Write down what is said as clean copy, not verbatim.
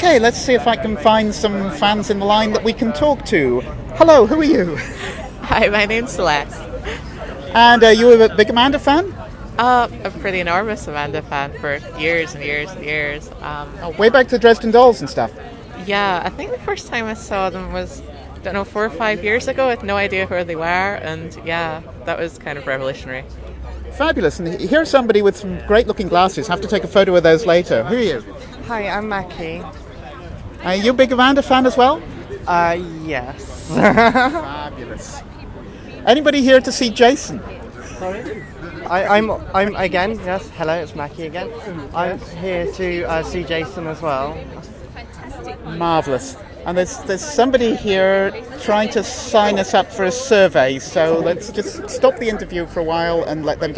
Okay, let's see if I can find some fans in the line that we can talk to. Hello, who are you? Hi, my name's Celeste. And are you a big Amanda fan? A pretty enormous Amanda fan for years and years and years. Way back to Dresden Dolls and stuff. Yeah, I think the first time I saw them was, 4 or 5 years ago. I had no idea who they were, and yeah, that was kind of revolutionary. Fabulous. And here's somebody with some great-looking glasses. Have to take a photo of those later. Who are you? Hi, I'm Mackie. Are you a big Amanda fan as well? Yes. Fabulous. Anybody here to see Jason? Sorry? I'm again, yes, hello, it's Mackie again. I'm here to see Jason as well. Marvellous. And there's somebody here trying to sign us up for a survey, so let's just stop the interview for a while and let them get